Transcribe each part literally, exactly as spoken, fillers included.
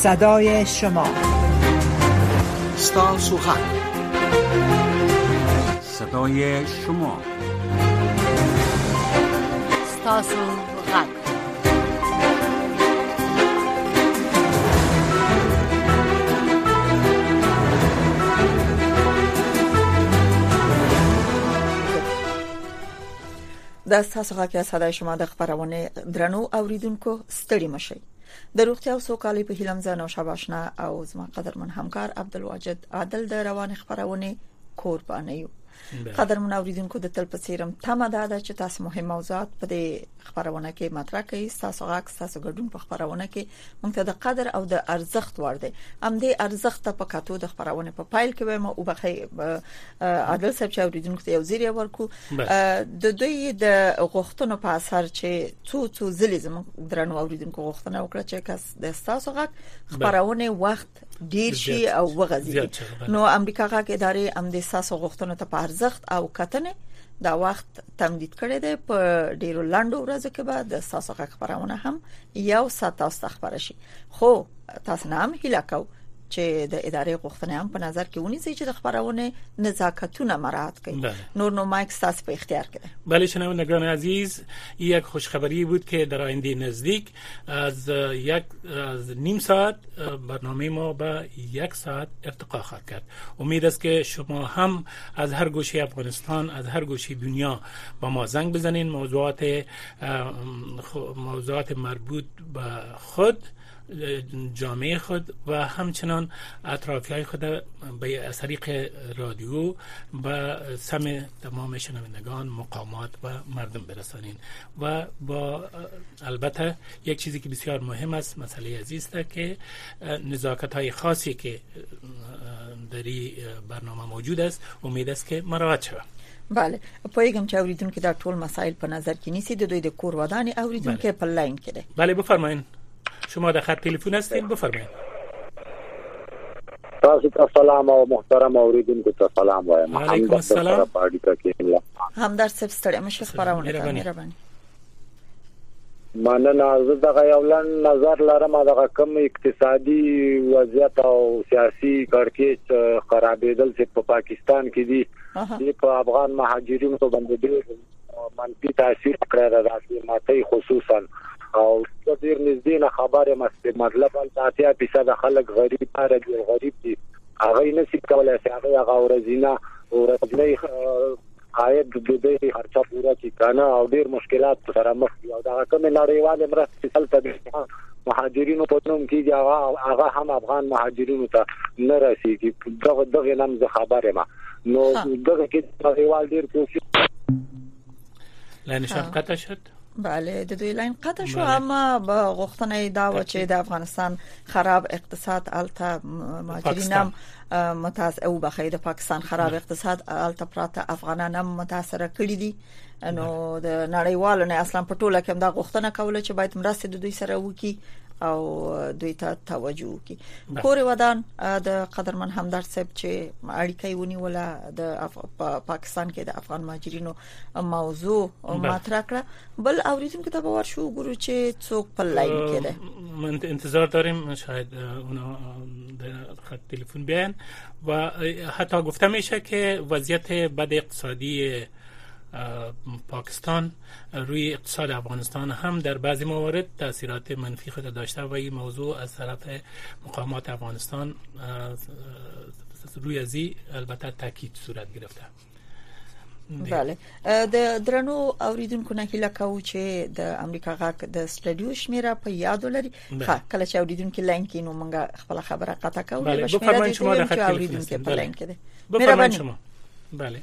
صدای شما ستاسو حق صدای شما ستاسو حق د ستاسو غږ صدای شما د خبرونه درنو اوریدونکو ستړي مشي د روغتیا او سوکالي په هیلم زه نو شاباشنا او زما قدرمن همکار عبدالواجد عادل د روان خبرونه قربانه یو قدرمن اوریدونکو د تل په سیرم تمه ده چې تاسو مهم موضوعات په دې خبرونه کې مطرح کړئ تاسو غږ تاسو ګډون په خبرونه کې موږ ته د قدر او د ارزښت ور دي ام دې ارزښت په کاتو د خبرونه په پایل کې به مو وبخي عادل صاحب چې اوریدونکو ته یو زیری ورکو د دوی د غوښتنو په اثر چې څو څو ځلې زموږ درنو اوریدونکو غوښتنه وکړه چې کس د تاسو غږ خبرونه وخت ډیر شي او وغځي نو امریکا غږ ادارې ام دې تاسو غوښتنو ته په ارزښت او کتنه دا وخت تمدید کړی دی په ډیرو لاندو ورځو کې به د تاسو غږ خبرونه هم یو ساعت تاسو خبر شي خو تاسو نه هم هیله کو چې د ادارې غوښتنې هم په نظر کې ونیسي چې د خبرونه نزاکتونه مراعات کړي نور نو مایک تاسو په اختیار کړه بله شنوندگان عزیز یک خوشخبری بود که در آینده نزدیک از یک از نیم ساعت برنامه ما به یک ساعت ارتقا خواهد کرد امید است که شما هم از هر گوشه افغانستان از هر گوشه دنیا با ما زنگ بزنین موضوعات موضوعات مربوط به خود جامعه خود و همچنان اطرافیای خود به از طریق رادیو به سمع تمام شنوندگان مقامات و مردم برسانین و با البته یک چیزی که بسیار مهم است مسئله عزیز است که نزاکت های خاصی که در این برنامه موجود است امید است که مراعات شود بله پویګم چې اوریدونکو دا ټول مسائل په نظر کې نیسي د دوی د کور ودانې اوریدونکو په لاین کې ده بله بفرمایئ شما در خط تلفن هستین بفرمایید تاسو ته سلام او محترم اوریدونکو ته سلام وایم علیکم السلام همدرد صاحب ستړي مشه خبرونه مهرباني مننه زه دغه یو لن نظر لرم دغه کم اقتصادي وضعیت او سیاسي کړکېچ خرابېدل چې په پاکستان کې دي په افغان مهاجرینو باندې ډېر منفي تاثیر کړی راځي ماته خصوصا او ډیر نږدې نه خبره مست مطلب اتیا فیصد خلک غریب راځي غریب دي هغه نه سي کولای چې هغه هغه ورزینه ورځنی عاید د دې خرچه پورا کی کنه او ډیر مشکلات سره مخ دي او دا کوم نړیوال مرستې تلته مهاجرینو په نوم کې هغه هغه هم افغان مهاجرینو ته نه رسیږي دغه دغه نام زه خبره ما نو دغه کې نړیوال ډیر کوشش لنشان قطع شد بله د دوی لاین قطع شو اما با غوښتنه دا و چې د افغانستان خراب اقتصاد الته مهاجرینم متاثر او بخیر د پاکستان خراب اقتصاد الته پراته افغانان هم متاثر کړي دي نو د نړیوالو نه اصلا په ټوله کې دا غوښتنه کوله چې باید مرسته د دوی سره وکړي او دوی ته توجه وکړي کور ودان د قدرمن همدرد صاحب چې اړیکې ونیوله د پاکستان کې د افغان مهاجرینو موضوع مطرح کړه بل اوریدونکو ته باور شو ګورو چې څوک په لاین کې ده من انتظار داریم شاید اونا در خط تلفن بیان و حتی گفته میشه که وضعیت بد اقتصادی پاکستان روی اقتصاد افغانستان هم در بعضی موارد تاثیرات منفی خود داشته و این موضوع از طرف مقامات افغانستان روی ازی البته تاکید صورت گرفته. بله د درنو اوریدونکو نه هیله کوو چې د امریکا غاک د سټډیو شمیره په یاد ولري ښه کله چې اوریدونکو لاین کې نو موږ خپل خبره قطع کوو بله بفرمایئ شما د خط اوریدونکو په لاین کې ده بفرمایئ شما بله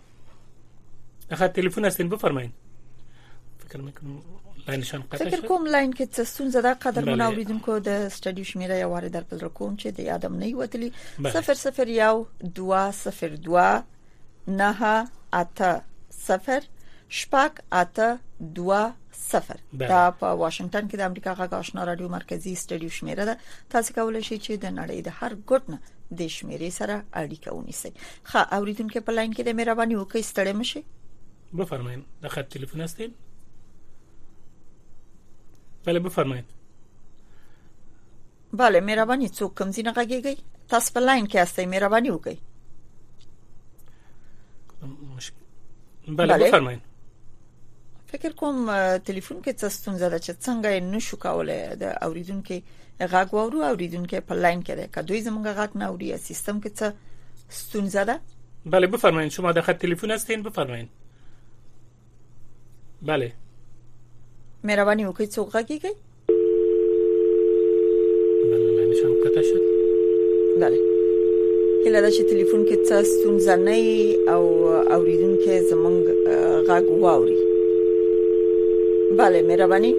خط تلفن هستین بفرمایید فکر میکنم لاینشان قطع شد فکر کوم لاین کې څه ستونزه ده قدرمن اوریدونکو د سټډیو شمیره یو واره در بل کوم چې د یادم نه وتلی صفر صفر یو دوه صفر دوه نه اته صفر شپږ اته دوه صفر دا په واشنگټن کې د امریکا غږ آشنا رادیو مرکزی سټډیو شمیره ده تاسو کولای شئ چې د نړۍ د هر ګوټ نه د شمیرې سره اړیکه ونیسئ ښه اوریدونکو په لاین کې د مهرباني وکړئ ستړي مشئ بفرمایید د خط تلفن هستین بله بفرمایید بله مهرباني څوک کوم ځای نه غږیږي تاسو په لاین کې هستئ مهرباني وکړئ بله بفرمایئ فکر کوم ټلیفون کې څه ستونزه ده چې څنګه نشو کولای د اوریدونکو غږ وورو اوریدونکو په لاین کې ده کدوې زمونږ غږ نه اوري سیستم کې څه ستونزه ده بله بفرمایئ شما در خط تلفن هستین بفرمایئ بله مهرباني وکړئ څوک غږیږي بله لاینشان قطع شد بله هله دا چې ټلیفون کې څه ستونزه نه او اوریدونکو زمونږ غږ واوري بله مهرباني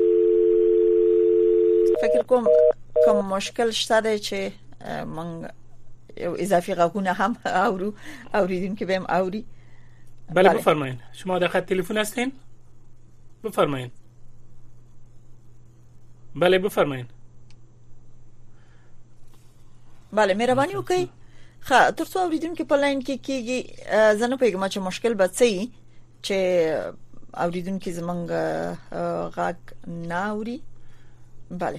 فکر کوم کوم مشکل شته دی چې من یو اضافي غږونه هم اورو اوریدونکو به هم اوري بله بفرمایئ شما در خط تلفن هستین بفرمایئ بله بفرمایئ بله مهرباني وکړئ ښه ترڅو اوریدونکو په لاین کې کېږي زه نه پوهیږم چې مشکل به څه وي چې اوریدونکو زمونږ غږ نه اوري بله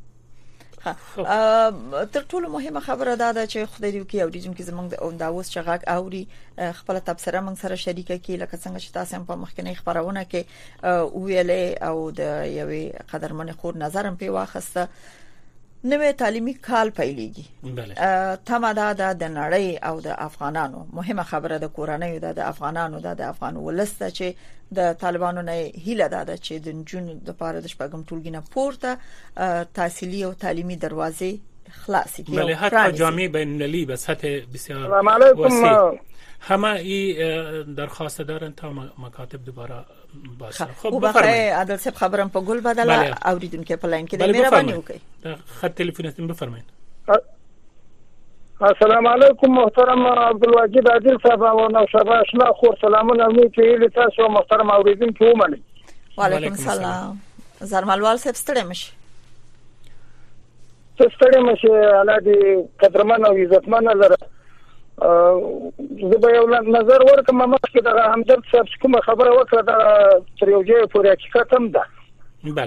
تر ټولو مهمه خبره دا ده چې خدای دې وکړي اوریدونکو زمونږ د اوس چې غږ اوري خپل تبصره موږ سره شریکه کړي لکه څنګه چې تاسو هم په مخکنی خبرونه کې ویلې او د یوې قدرمن خور نظر هم په واخسته نوې تعلیمي کال پیلېږي تمه دا د نړۍ او د افغانانو مهمه خبره د کورنۍ د افغانانو د افغان ولسته چې د طالبانو نه هیله ده چې د جون د پاره د شپږم ټولګي نه پورته تحصیلي او تعلیمي دروازې خلاص کړي بله حتی جامعه بین المللی به سطح بسیار وسیع همه این درخواست دارن تا مکاتب دوباره باشه خب بفرمایئ عادل صاحب خبرم په ګل بدله اوریدونکو په لاین کې د مهرباني وکړئ خط تلفنتون بفرمایئ السلام علیکم محترم عبدالواجد عادل صاحب او نوشابه اشنا خور سلامونه مې ته تاسو محترم اوریدونکو ومنئ وعلیکم السلام زرملوال صاحب ستړي مشه ستړي مشه الله دې قدرمن او عزتمن لره زه به یو نظر ورکم مخکې د همدرد صاحب کومه خبره وکړه دا تر یو ځای پورې حقیقت هم ده بله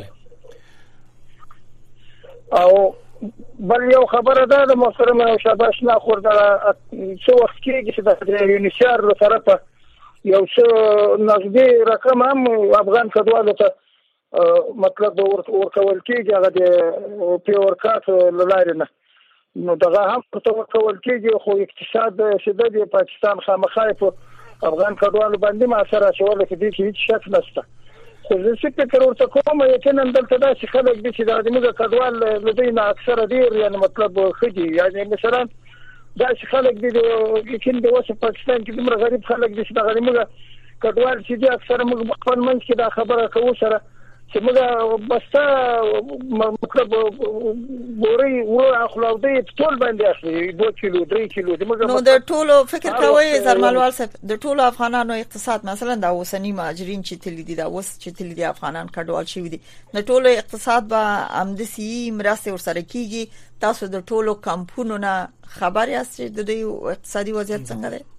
او بل یو خبره ده د محترم او شاباش نه خور دا څو وخت کېږي چې د یونیسیار له طرفه یو څه نږدې رقم هم افغان کډوالو ته مطلب ورکول کېږي هغه د پیور کارت له لارې نه نو دغه هم ورته ورکول کېږي خو اقتصاد شدت د پاکستان خامخا په افغان کډوالو باندې معاصره شوله چې دې کې هیڅ شک نشته خو زه څه فکر ورته کوم یقینا دلته داسې خلک دي چې د موږ کډوال لدينا اکثره ډیر یعنی مطلب خدي یعنی مثلا داسې خلک دي یقینا د وسه پاکستان کې دومره غریب خلک دي چې د غریبو کډوال چې دي اکثره موږ خپل منځ کې دا خبره کوو سره چې موږ بسته مطلب ګوري و اخلاقي ټول باندې اخلي دوه کیلو درې کیلو نو د ټولو فکر کوي زرملوال صاحب د ټولو افغانانو اقتصاد مثلا د اوسنی مهاجرین چې تل دي د اوس چې تل دي افغانان کډوال شوی دي د ټولو اقتصاد به امدسي مرسته ورسره کیږي تاسو د ټولو کمپونو نه خبر یاست چې د دوی اقتصادي وضعیت څنګه دی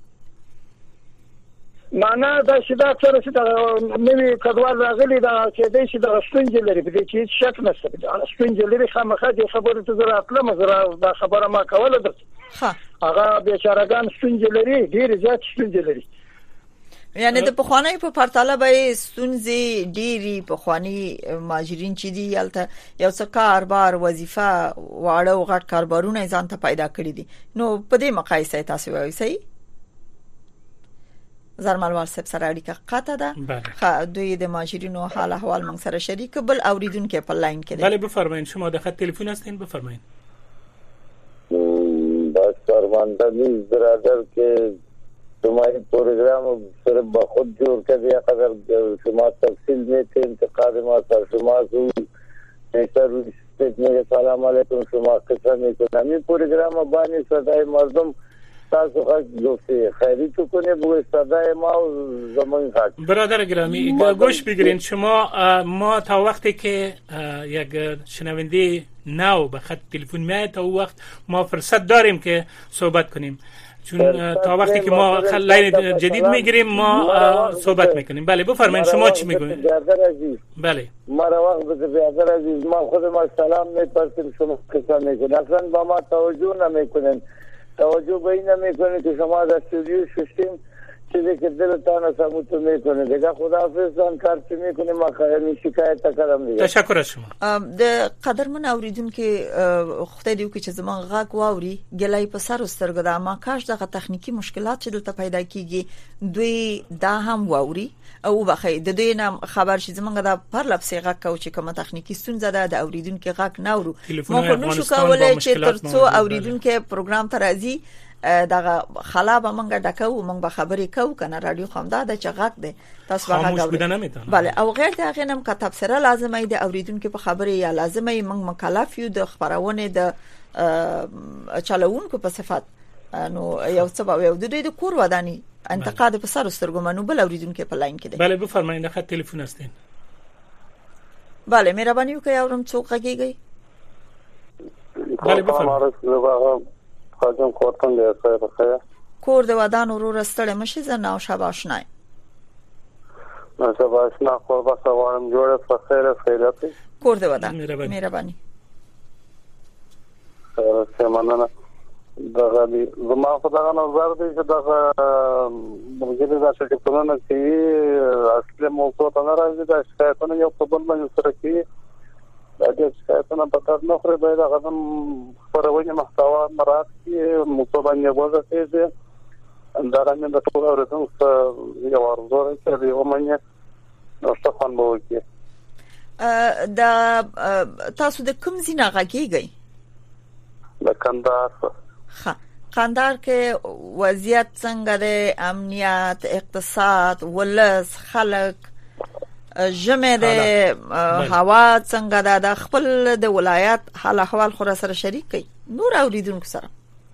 معنا دا چې دا سره چې دا نوې کډوال راغلي دا چې د شي د ستونزې لري په دې کې شک نشته دا ستونزې لري خامخا د خبرو ته زړه اطلم زړه دا خبره ما کوله ده ها هغه بیچارهګان ستونزې لري ډېر زیات ستونزې لري یعنی د پخوانی په پرتله به ستونزې ډېری پخوانی ماجرین چې دی یالته یو څه کاربار وظیفه واړه او غټ کاربارونه ځان ته پیدا کړی دي نو په دې مقایسه تاسو وایي صحیح زرملوال صاحب سره اړیکه قطع ده خا دوی د ماجرینو حال احوال موږ سره شریک بل اوریدونکو په لاین کې بله بفرمایئ شما د خط تلفن هستین بفرمایئ بس فرماندهی برادر که شماری پروگرام صرف با خود جور کرده یا قدر شما تفصیل میته انتقاد ما سر شما سو نیتر روی ستیت میگه سلام علیکم شما قصه میکنم این پروگرام بانی صدای مردم تاسو خاک گفته خیری تو کنه بگوی صدای ما و زمان خاک برادر گرامی گوش بگیرین شما ما تا وقتی که یک شنونده نو به خط تلفن میاد تا وقت ما فرصت داریم که صحبت کنیم چون تا وقتی که ما لاین جدید میگیریم ما صحبت میکنیم. بله بفرمایید شما چی میگویید؟ بله مرا وقت بده بیادر عزیز، ما خود ما سلام میپرسیم شما کسا میکنید، اصلا با ما توجه نمیکنین، توجه به این نمیکنید که شما در استودیو ششتیم چیزی که دلتان است همونطور میکنید. دیگه خداحافظتان کار چی میکنیم، ما خیلی شکایت کردم دیگه. تشکر از شما. د قدرمن اوریدونکو خدای دې وکړي چې زمون غږ واوري ګلای په سر سترګو دا ما کاش دغه تخنیکی مشکلات چې دلته پیدا کیږي دوی دا هم واوري او بخې د دوی نام خبر شي زمونږ دا پر لپسې غږ کو چې کومه تخنیکی ستونزه ده د اوریدونکو غږ ناورو مو نو شو کولای چې ترڅو اوریدونکو پروګرام ته راځي دغه خلا به مونږ ډکو مونږ به خبرې کوو کنه رادیو خامدا د چغک ده تاسو به غاوري بله او غیر دغه نم کتاب سره لازمه دی اوریدونکو په خبرې یا لازمه مونږ مکلف یو د خبرونه د چلوونکو په صفات نو یو څه به یو د دوی د کور ودانی انتقاد په سر سترګو منو بل اوریدونکو په لاین کې دی. بله بفرمایئ د خط تلیفون هستین. بله مهرباني وکړئ اورم څوک غږیږي. بله بفرمایئ. خواجم کورتن دی خیر خیر کور د ودان ورور ستړی مشي زنه او شب آشنای نو شب آشنا خو بس وارم جوړه په خیر خیرات کور د ودان مهرباني سره مننه. دغه دی زما خو دغه نظر دی چې دغه موږ دا چې کومه کې اصلي موضوع ته راځي دا شکایتونه یو په بل باندې سره کې دا چې شکایتونه په کار نه خوري باید هغه هم خپرونه محتوا مراد کې موضوع باندې وځي چې دا رنګ د ټول اورېدونکو یو ورزور چې دی ومنه نو څه خوان به وکړي. دا تاسو د کوم ځای غږیږئ؟ د کندهار. ها کندهار کې وضعیت څنګه دی؟ امنیت، اقتصاد، ولس، خلک، جمع د هوا څنګه ده؟ د خپل د ولایت حال احوال خو سره شریک کړئ نور اوریدونکو سره.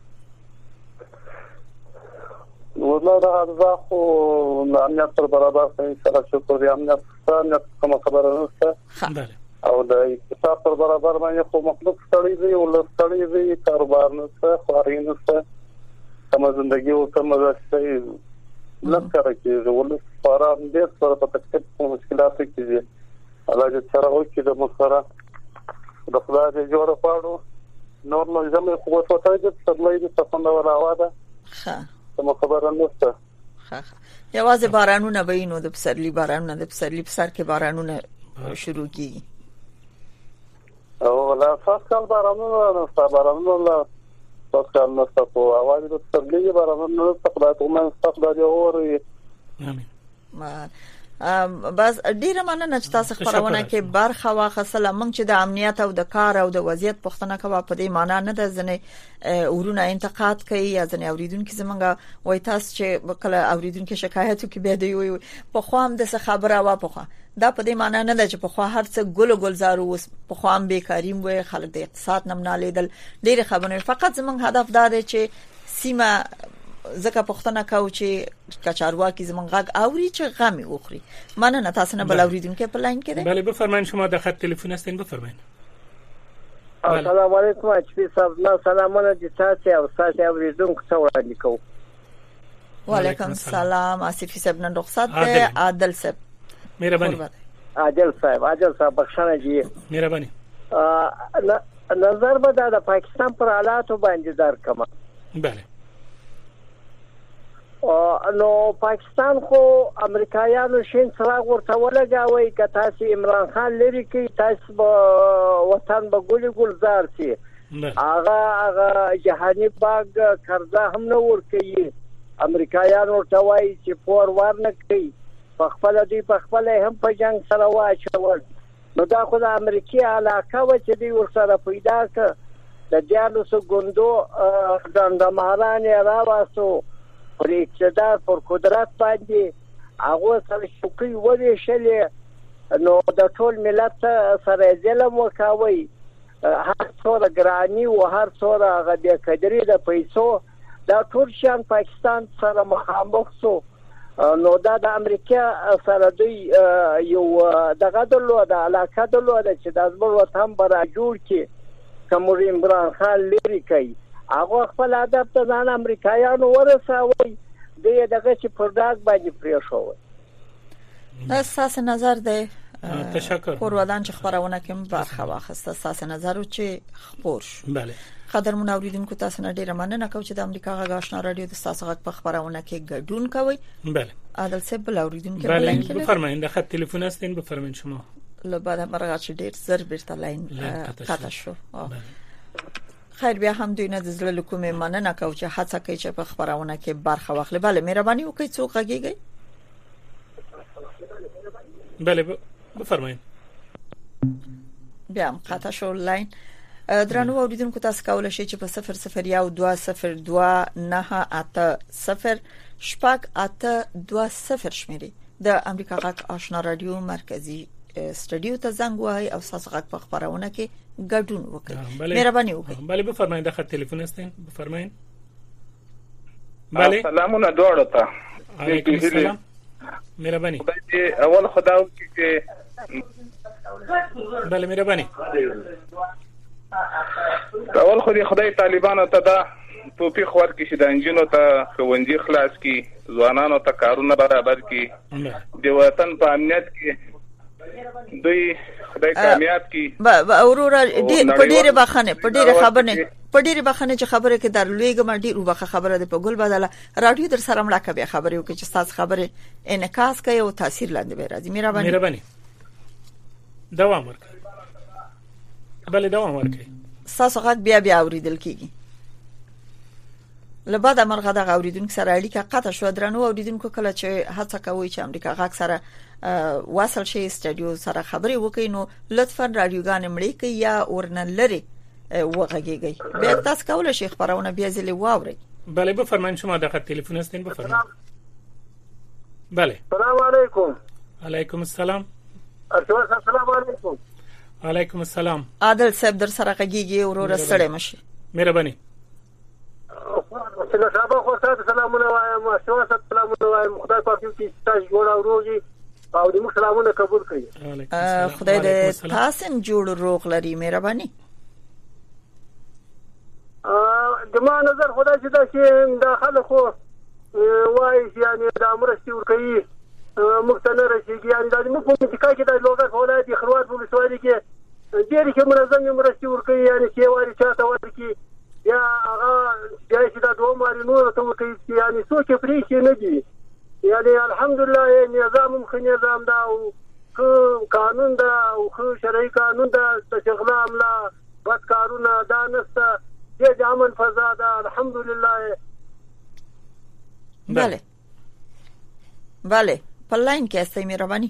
والله دا خو امنیت پر برابر کوي سره شکر دی امنیت څنګه کوم خبره نشته او د اقتصاد پر برابر باندې خو مخلوق ستړي دي او ستړي دي کاروبار نشته خواري نشته کوم ژوندۍ او کوم ځای لکه چې ولې فارم دې سره په تکلیف او مشکلات کې دي الله دې سره وکړي د مخره د خدای دې جوړ پاړو نور نو زموږ خو څه ته دې څلې دې څنګه وراواده ها کوم خبره نشته. ها یوازې بارانونه به نو د پسرلی بارانونه د پسرلی په سر کې بارانونه شروع کیږي او لا فصل بارانونه نو بارانونه فصل نو ستاسو اواز د پسرلی بارانونه ستاسو ته من ستاسو دی اوري. امين. بس ډیره مننه چې تاسو خبرونه کې برخه واخصله موږ چې د امنیت او د کار او د وضعیت پوښتنه کوي په دې معنی نه ده ځنه ورونه انتقاد کوي یا ځنه اوریدونکو زمونږه وای تاسو چې کله اوریدونکو شکایتو کې به دی وي په خو هم د خبره وا په خو دا په دې معنی نه ده چې په خو هر څه ګل ګلزارو وس په خو هم بیکاریم وي خلک د اقتصاد نم نه لیدل ډیره خبرونه فقط زمونږ هدف دا دی چې سیمه زکه پښتنه کاو چې کچارواکي زمون غږ اوري چې غمي وخوري. مننه تاسو نه بل اوریدونکو په لاین کې ده. بله بفرمایئ شما د خط تلیفون هستین بفرمایئ. السلام علیکم اچپی صاحب ما سلامونه دي تاسو او تاسو اوریدونکو ته وړاندې کوم. وعلیکم السلام آصفی صاحب نن رخصت ده عادل صاحب مهرباني. عادل صاحب عادل صاحب بخښنه دي مهرباني. نظر به د پاکستان پر حالاتو باندې در کما. بله نو پاکستان خو امریکایانو شین څراغ ورته ولګاوي که تاسو عمران خان لري کې تاسو به وطن به ګل ګلزار شي هغه هغه جهاني باغ قرضه هم نه ورکوي امریکایانو ورته وایي چې پور ورنه کوي په خپل دی په خپل هم په جنگ سره واچول نو دا خو د امریکای علاقه و چې دی ورسره پیدا ک د دیالوس ګوندو د مهارانه راواسو پر اقتدار پر قدرت باندې هغه سره شوکي وړي شلې نو د ټول ملت سره ظلم وکاوي هر څوره ګرانی او هر څوره غبي قدرې د پیسو دا ټول شان پاکستان سره مخامخ سو نو دا د امریکا سره دوی یو دغه دلو د علاقه دلو د چې د ازمر وطن برا جوړ کی کوم عمران خان لري کوي هغه خپل ادب ته ځان امریکایانو ورساوي د دغه چې پرداګ باندې پرې شو. دا اساس نظر دی. تشکر. کورودان چې خبرونه کوم برخه واخسته اساس نظر او چې خبر شو. بله. قدرمن اوریدونکو تاسو نه ډیره مننه کوم چې د امریکا غږ آشنا رادیو د تاسو غږ په خبرونه کې ګډون کوي. بله. عادل صاحب بل اوریدونکو بله بفرمایئ د خط تلیفون هستین بفرمایئ شما. له بعد مرغه چې ډیر زر بیرته لاین قطع شو. خیر بیا هم دوی نه د زړه کومه مننه کوم چې هڅه کوي چې په خبرونه کې برخه واخلي. بله مهرباني وکړئ څوک غږیږي. بله بفرمایئ. بیا هم قطع شو لاین. درنو اوریدونکو تاسو کولای شئ چې په صفر صفر یو دوه صفر دوه نه اته صفر شپږ اته دوه صفر شمیري د امریکا غږ آشنا رادیو مرکزی استودیو ته زنګ وای او تاسو غږ په خبرونه کې ګډون وکړئ. مهرباني وکړئ. بله بفرمایئ د خط تلیفون هستین بفرمایئ. بله سلامونه دوړو ته. علیکم السلام. مهرباني. اول خدا چې بله مهرباني. اول خو دې خدای طالبانو ته دا توفیق ورکړي چې د انجینو ته ښوونځي خلاص کړي، ځوانانو ته کارونه برابر کړي، د وطن په امنیت کې دوی خدای کامیاب کړي. اورورا په ډیره بخنه په ډیره خبره په ډیره بخنه چې خبره کې درلوېګم ډیر وبخه خبره ده په ګل بدله رادیو در سره مړه کوي خبره وکړي چې تاسو خبره انعکاس کوي او تاثیر لاندې به راځي. مهرباني. مهرباني. دوام ورکړئ. بله دوام ورکړئ. تاسو غږ بیا بیا اوریدل کیږي. لبعد مرغه د اوریدونکو سره اړیکه قطع شو. درنو اوریدونکو کله چې هڅه کوي چې امریکا غږ سره وصل شي استودیو سره خبري وکړي نو لطفا رادیوګان مړی کوي یا اورنل لري وغږیږي. بیا تاسو کولای شئ خبرونه بیا ځلې واورئ. بله بفرمایئ شما د خط تلیفون هستین بفرمایئ. بله. السلام علیکم. علیکم السلام. السلام علیکم. علیکم السلام. عادل صاحب در سره غږیږي اورور سره مشي. مهرباني. شابه خو تاسو سلامونه وایم او تاسو سلامونه وایم. خدای پاک دې تاسو جوړ او روغي او دې موږ سلامونه قبول کړئ. خدای دې تاسو جوړ روغ لري. مهرباني. د ما نظر خدای چې دا چې داخله خو وایي یعنی د امرستي ور کوي مختنه رسیږي یعنی د موږ په منطقه کې د لوګر ولایت خروات په وسوالي کې ډېر کې منظم امرستي ور کوي یعنی چې وایي چاته ورکی یا هغه چې دا دوه ماري نور ته ور کوي یعنی څوک پرې شي نه دي. یعنی الحمدلله نظام مخ نظام دا او قانون دا او شرعي قانون دا د شغله عمله بد کارونه دا نسته د امن فضا دا الحمدلله. بله بله په لاین کې استئ مهرباني.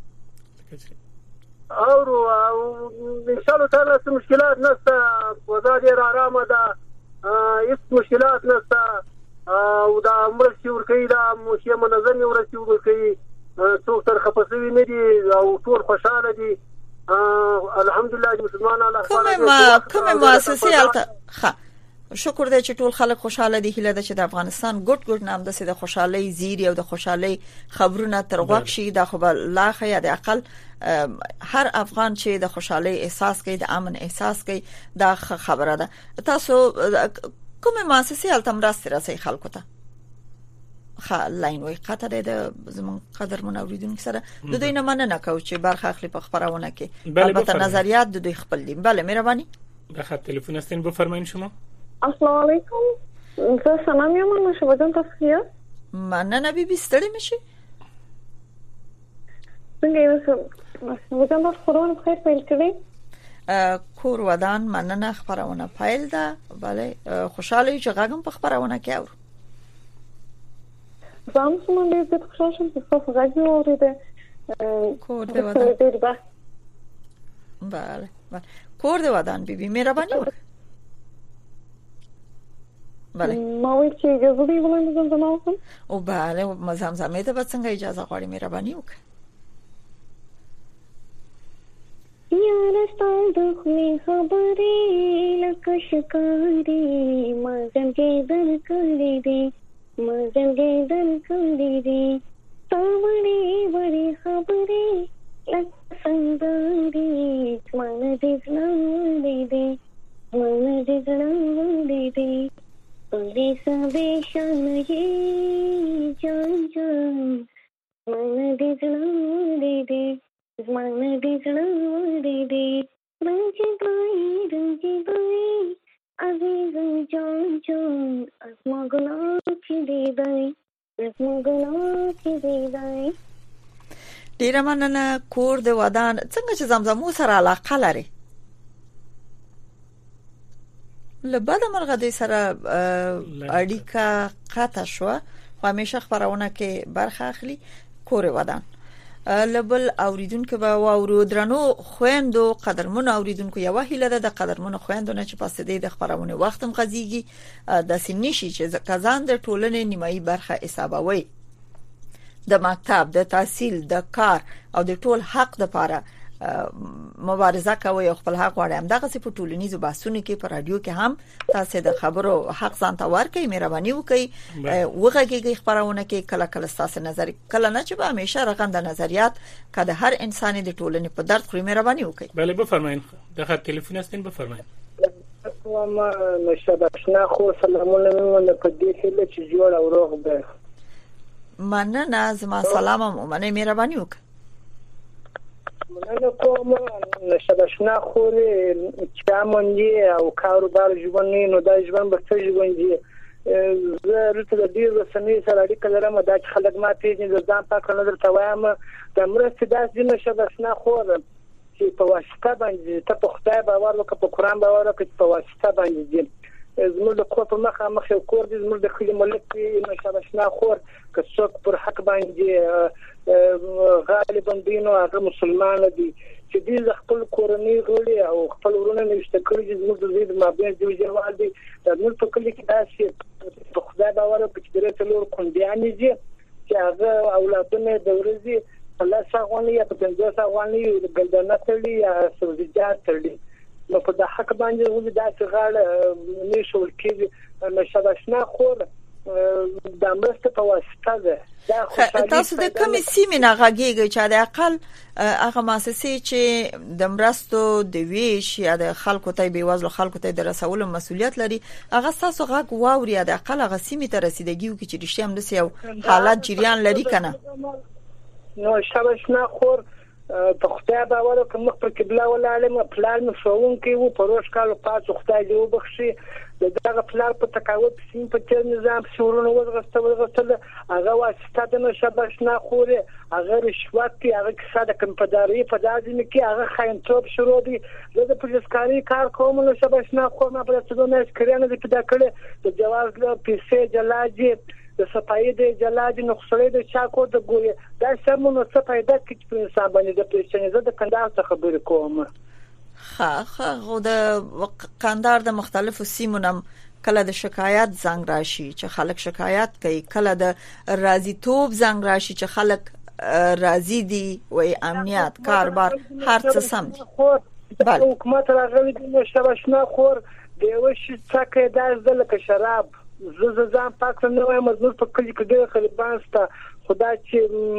او ان شاء الله تعالی څه مشکلات نشته. وضع ډېر آرامه ده. هیڅ مشکلات نشته او دا مرستې ورکوي دا موشي منظمې مرستې ورکوي. څوک تر خپسوي نه دي او ټول خوشحاله دي الحمدلله. مسلمانان کومه کومه مؤسسه الته ښه شکر دې چې ټول خلک خوشاله دي. هیله ده چې د افغانستان ګډ ګډ نام د سید خوشحالي زیری او د خوشحالي خبرونه ترغوښ شي. دا خو لا خیا د عقل هر افغان چې د خوشحالي احساس کوي د امن احساس کوي دا خبره ده. تاسو کومه مؤسسه الته مرسته راسي خلکو ته؟ خا لاین وای قطع د زمون قدر منوریدونکو سره د دوی نه مننه کوي چې برخه اخلي په خبرونه کې. البته نظریات د دوی خپل دي. بله مهرباني. د خط تلیفون استین بفرمایئ شما. السلام علیکم. زه سلام یم نو شوجان تاسو مننه بیبي ستړي مشي. څنګه یې شوجان تاسو خورونه په خیر پیل کړی. کور ودان مننه خبرونه پیل ده. بله خوشاله چې غږم په خبرونه کې اور. زم سم دې د خوشاله شم چې په غږ اوریده. کور دې ودان. بله بله کور دې ودان بیبي مهرباني وکړه. بله ما وی چې اجازه دی ولې زمزمه وکم او بله مزمزمه ته به څنګه اجازه غواړي مهرباني وکړه. یار ستاسو د خپل خبرې لکه شکاري مزن کې در کړې دي مزن کې در کړې دي تاوړې وړې خبرې لکه سندري من دې زړه دې دې من دې زړه دې دې ډیره مننه. کور د ودان څنګه چې زمزمو سره علاقه لري؟ لباده مرغه د سره اړیکه قطع شو، خو همیشه خبرونه کې برخه اخلي. کور ودان لبل اوریدونکو به واورو. درنو خويندو قدرمن اوریدونکو یو هیله ده د قدرمن خويندو نه چې پاسې د خبرونه وختم غزيږي د سنشي چې کزان د ټولنې نیمایي برخه حسابوي، د مکتب، د تحصیل، د کار او د ټول حق لپاره مبارزه کوي او خپل حق غواړي. همدغه څه په ټولنیزو بحثونو کې په رادیو کې هم تاسو د خبرو حق ځان ته ورکړئ. مهرباني وکړئ وغږیږئ خبرونه کې کله کله تاسو نظر کله نه چې به همیشه رغند نظریات کله هر انسان د ټولنې په درد خوري. مهرباني وکړئ. بله بفرمایئ. دغه ټلیفون استین بفرمایئ. ما نشبشنا خو سلامونه مې په دې هله چې جوړ او روغ ده. مننه. زما سلام هم مننه. مهرباني وکړئ. مننه کوم. نشبشنا خو چامنجي او کاروبار ژوند نو د ژوند په څه ژوندۍ زه رته د دې رسنۍ سره اړیکه لرم دا چې خلک ما پیژني د ځان پاک نظر ته وایم د مرستې داس دي. نشبشنا خو چې په واسطه باندې ته په خدای باور وکړه، په قران باور وکړه، په واسطه باندې دي زموږ د کوټه مخه مخه کور دي زموږ د خلک ملک نشبشنا خور که څوک پر حق باندې غالبا دینو هغه مسلمان دي چې دې خپل کورنۍ غړي او خپل ورونه نشته کړی چې زموږ د زید مابین دی جوړ دي د نور په کلی کې داسې په خدای باور په چې درته لور کوندیان دي چې هغه اولادونه د ورځي الله څنګه یا په څنګه څنګه د ګلدانه تړي یا سبزیجات تړي نو په د حق باندې ولې داسې غاړه نشول کېږي. نشبشنا خور د مرسته په واسطه ده. تاسو د کومې سیمې نه غږیږئ چې د اقل هغه مؤسسې چې د مرستو د ویش یا د خلکو ته بیوزلو خلکو ته د رسولو مسؤلیت لري هغه تاسو غږ واوري د اقل هغه سیمې ته رسیدګي وکړي چې رښتیا هم د یو حالت جریان لري کنه؟ نو نشبشنا خور په خدای باور کوم پر قبله ولاله پلان مشوون کې وو پروش کالو پاتو خدای دې وبخشي دغه پلان په تقاوت سیم په تیر نظام شورونه وغوښتل وغوښتل هغه واسطه د نشبشنا خور هغه رشوت کې هغه کیسه د کمپداري په دازمه کې هغه خاينتوب شروع دي. زه د پولیسکاري کار کوم. نشبشنا خور ما په څه نه اسکرینه دې پیدا کړې د جواز له پیسې جلاجي د صفای د جلاج نقصلې د چاکو د ګوي دا سمونو څه پیدا کړي په انسان باندې د پېښنې زده کندهار څخه خبرې کوم. ها ها غو د کندهار د مختلفو سیمونو کله د شکایت زنګ راشي چې خلک شکایت کوي، کله د راضی توپ زنګ راشي چې خلک راضی دي وای امنیت کاربار هر څه سم دي. بله حکومت راغلی د نشبشنا خور د یو شي څخه د لکه شراب زه ځان پاک نه وایم مزور په کلی کې ډېر خلبان ستا خدای چې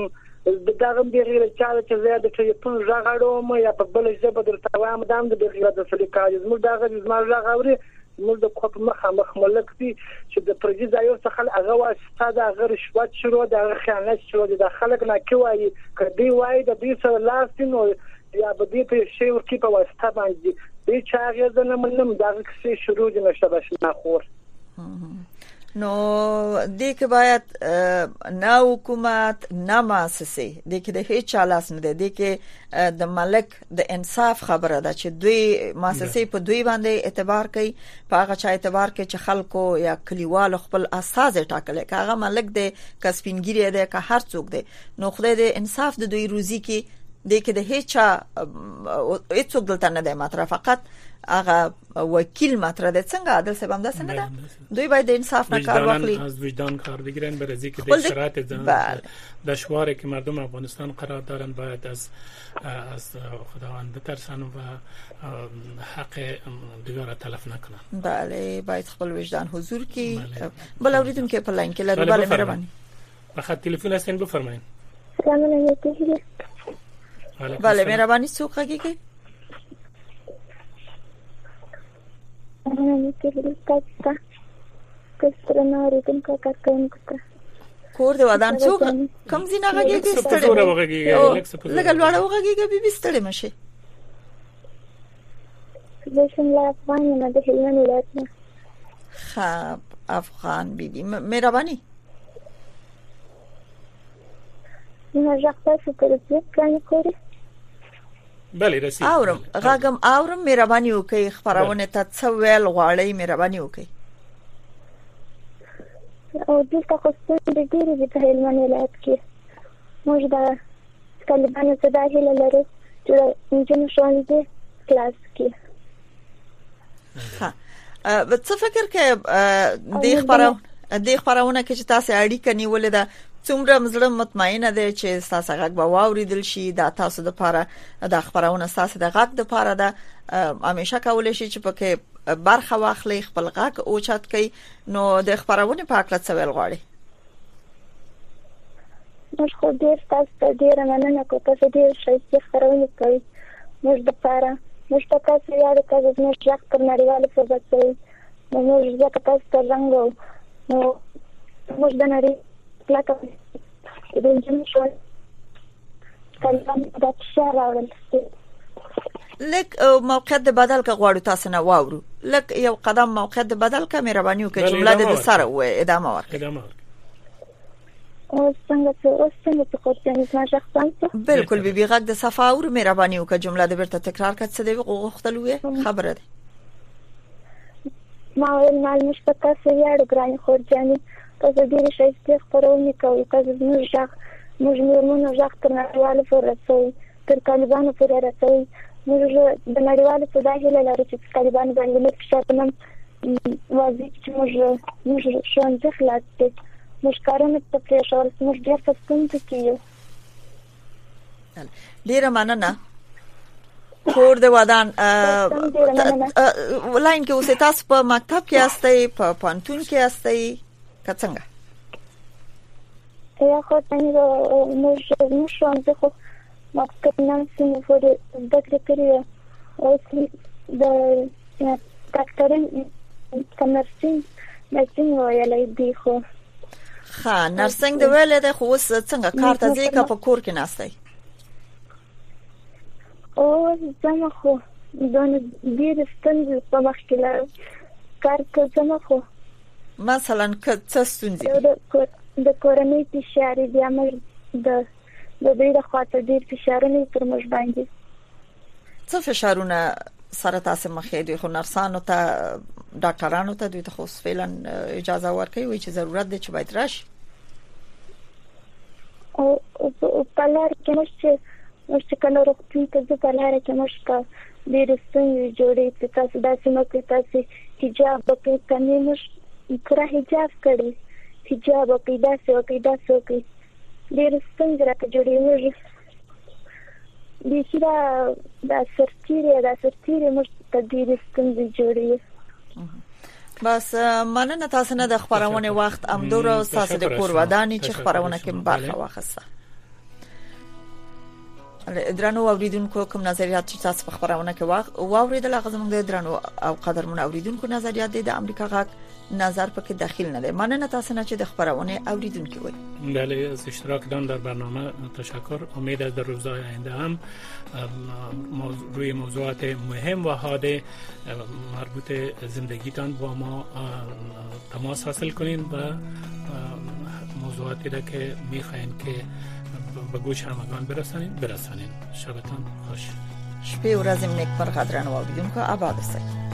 د دغه بغیر چاله چې زیاده ټلیفون راغړم یا په بل ژبه درته وایم دام د بغیر د سلیقې زموږ دغه زما راغوري موږ د کوپ مخه مخ ملک دي چې د پرځي ځایو څخه هغه واسطه د غیر شوت شروع د خیانت شروع د خلک نه کوي کدی وای د دې سره لاستین او یا به دې په شی ورکی په واسطه باندې دې چاغه نه منم دغه څه شروع د نشبشنا خور. نو دې کې باید نه حکومت نه مؤسسه دې کې د هیڅ چالاس نه دی دې کې د ملک د انصاف خبره ده چې دوی مؤسسه په دوی باندې اعتبار کوي په هغه چا اعتبار کوي چې خلکو یا کلیوالو خپل اساس ټاکل کوي هغه ملک د کسبینګری دی که هر څوک دی نو خدای دې انصاف د دوی روزي کې دې کې د هیڅ هیڅ څوک دلته نه دی مطرح فقط هغه وکیل مطرح ده. څنګه عادل صاحب هم ده څنګه ده دوی باید د انصاف نه کار واخلي از وجدان کار بگیرن برای اینکه در شرایط دشواری که مردم افغانستان قرار دارن باید از از خداوند بترسن و حق دیگر را تلف نکنن. بله باید خپل وجدان حضور کی بل اوریدونکو په لاین کې لري. بله مهرباني فقط تلیفون هستین بفرمایید. سلام علیکم. بله مهرباني څوک هغه انا کې تاسو کستر نه ورته کا کار کوم کور د ودان څوک کم زینه غږیږي ستړي لګل وړه وغږیږي به بستړي مشه بسم الله افغان نه د هلمند ولایت نه. خب افغان بیبی مهرباني نه ځکه چې ترڅو کله کوي بله رسید اورم غاګم اورم مهرباني وکړئ خبرونه ته څه ویل غواړئ مهرباني وکړئ او دلته خو ستاسو د ډیرې د هلمند ولایت کې موږ د طالبانو څخه د هیله لرو چې انجن ښوونځي کلاس کې ها څه فکر کې د خبرونه د خبرونه کې چې تاسو اړیکه نیولې ده څومره مزړه مطمئنه ده چې تاسو غږ به واوریدل شي دا تاسو د لپاره د خبرونه تاسو د غږ د لپاره ده همیشه کولای شي چې پکې برخه واخلي خپل غږ او چات کوي نو د خبرونه په اړه څه ویل غواړي موږ خو ډیر تاسو ته ډیر مننه کوم تاسو ډیر ښه خبرونه کوي موږ د لپاره موږ تاسو یاد کړئ چې موږ ځکه پر نړیواله فضا موږ ځکه تاسو ته رنګو نو موږ د نړۍ لکه د انجن شو طالبان د شهر راوړل لک موقعیت د بدل کا غواړو تاسو نه واورو لک یو قدم موقعیت د بدل کا مهرباني وکړئ جمله د سره و ادامه ورکړئ ادامه او څنګه څه او څنګه څه کوچنی ځان بالکل بي بي غږ د صفه او مهرباني وکړئ جمله د برته تکرار کړئ څه دی غوښتلوې خبره ده ما ول مال مشتاق سيار ګران خورجاني تاسو ډیر ښه خبرونه کوي تاسو موږ ځخ موږ موږ ځخ تر نړیواله فرصت تر طالبانو پورې راځي موږ د نړیواله صداهله لري چې طالبان باندې موږ شاتنم واځي چې موږ موږ شون ځخلات موږ کارونه ته پریښول موږ ډیر څه کیو ډیر مننه کور د ودان لاین کې اوسه تاسو په مکتب کې استئ په پانتون کې استئ کڅنګه یا خو څنګه موږ موږ څنګه خو مکتب نه سیمه فور د کړی او د ډاکټرین کمرسین نرسنګ ویلای دی خو ها نرسنګ د ویلای دی خو څنګه کار ته ځي کا په کور کې ناستئ او زما خو دونه ډیر ستونزې په مخ کې لرم کار کې زما خو مثلا څه ستونزې د کورنۍ فشار دی امر د د دې د خاطر ډیر فشارونه پر موږ باندې څه فشارونه سره تاسو مخې دي خو نرسانو ته ډاکټرانو ته دوی ته خو فعلا اجازه ورکوي چې ضرورت دی چې باید راشي او په لار کې مشه مشه کله روغتون ته ځو په لار کې مشه ډیر ستونزې جوړې چې تاسو داسې نو کې تاسو حجاب په کمی مش پورا حجاب کړی حجاب په داسې او په داسې او ډیر ستونزې راته جوړې وي د شي دا سرتیری دا سرتیری مش ته ډیر ستونزې جوړې بس مننه تاسو نه د خبرونه وخت امدور او تاسو د کور ودانې چې خبرونه کې برخه واخسته درنو اوریدونکو کوم نظریات چې تاسو په خبرونه کې واوریدل هغه زموږ د درنو او قدرمن اوریدونکو نظریات د امریکا غاک نظر پکې داخل نه ده مننه تاسو نه چې د خبرونه اوریدونکو وي بله از اشتراک دان در برنامه تشکر امید است در روزهای آینده هم روی موضوعات مهم و حاده مربوط زندگیتان با ما تماس حاصل کنین و موضوعاتی را که میخواین که به گوش همگان برسانین برسانین شبتان خوش شپه و ورځ نیک پر قدرن اوریدونکو آباد اوسئ